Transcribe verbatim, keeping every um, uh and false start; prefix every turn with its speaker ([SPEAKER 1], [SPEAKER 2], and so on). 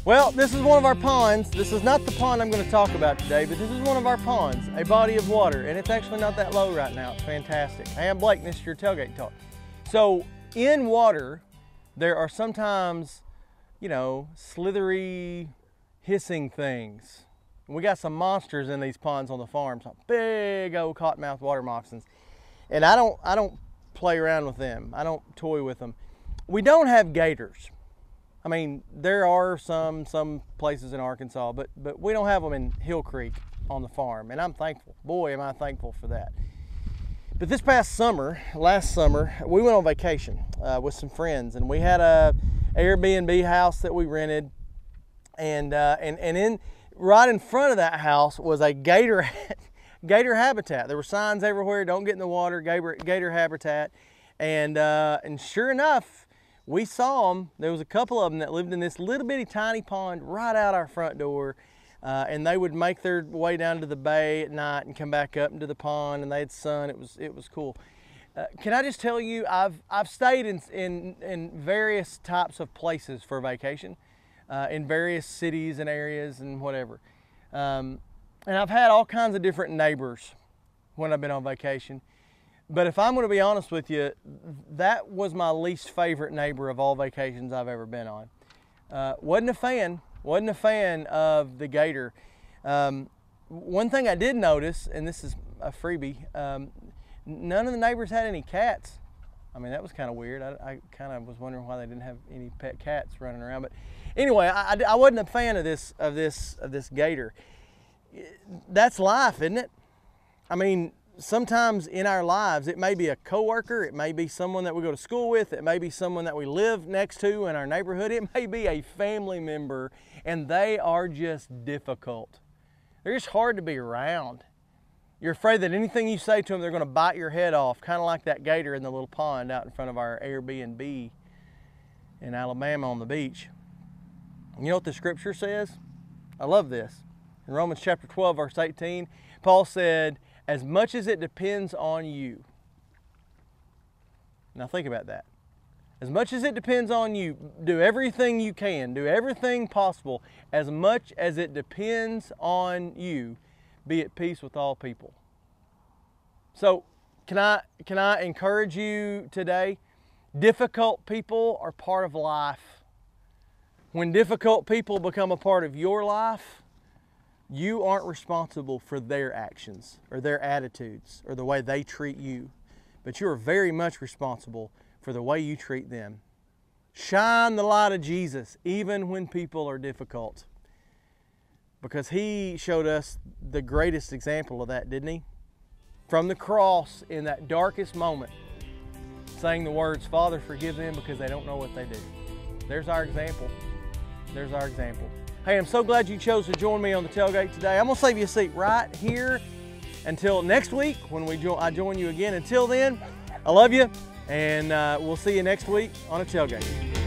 [SPEAKER 1] Well, this is one of our ponds. This is not the pond I'm going to talk about today, but this is one of our ponds, a body of water, and it's actually not that low right now. It's fantastic. Hey, I'm Blake, and this is your Tailgate Talk. So, in water, there are sometimes, you know, slithery, hissing things. We got some monsters in these ponds on the farm, some big old cottonmouth water moccasins. And I don't, I don't play around with them. I don't toy with them. We don't have gators. I mean, there are some some places in Arkansas, but but we don't have them in Hill Creek on the farm, and I'm thankful. Boy, am I thankful for that. But this past summer, last summer, we went on vacation uh, with some friends, and we had a Airbnb house that we rented, and uh, and and in right in front of that house was a gator gator habitat. There were signs everywhere: "Don't get in the water, gator gator habitat," and uh, and sure enough, we saw them. There was a couple of them that lived in this little bitty tiny pond right out our front door, uh, and they would make their way down to the bay at night and come back up into the pond, and they had sun. It was it was cool. Uh, can I just tell you, I've I've stayed in in, in various types of places for vacation, uh, in various cities and areas and whatever, um, and I've had all kinds of different neighbors when I've been on vacation. But if I'm going to be honest with you, that was my least favorite neighbor of all vacations I've ever been on. Uh, wasn't a fan, wasn't a fan of the gator. Um, one thing I did notice, and this is a freebie, um, none of the neighbors had any cats. I mean, that was kind of weird. I, I kind of was wondering why they didn't have any pet cats running around. But anyway, I, I, I wasn't a fan of this of this of this gator. That's life, isn't it? I mean, sometimes in our lives, it may be a coworker, it may be someone that we go to school with, it may be someone that we live next to in our neighborhood, it may be a family member, and they are just difficult. They're just hard to be around. You're afraid that anything you say to them, they're going to bite your head off, kind of like that gator in the little pond out in front of our Airbnb in Alabama on the beach. You know what the scripture says? I love this. In Romans chapter twelve, verse eighteen, Paul said, "As much as it depends on you." Now think about that. As much as it depends on you, do everything you can, do everything possible. As much as it depends on you, be at peace with all people. So can I, can I encourage you today? Difficult people are part of life. When difficult people become a part of your life, you aren't responsible for their actions or their attitudes or the way they treat you, but you are very much responsible for the way you treat them. Shine the light of Jesus even when people are difficult, because He showed us the greatest example of that, didn't He? From the cross, in that darkest moment, saying the words, "Father, forgive them because they don't know what they do." There's our example. There's our example. Hey, I'm so glad you chose to join me on the tailgate today. I'm going to save you a seat right here until next week when we jo I join you again. Until then, I love you, and uh, we'll see you next week on a tailgate.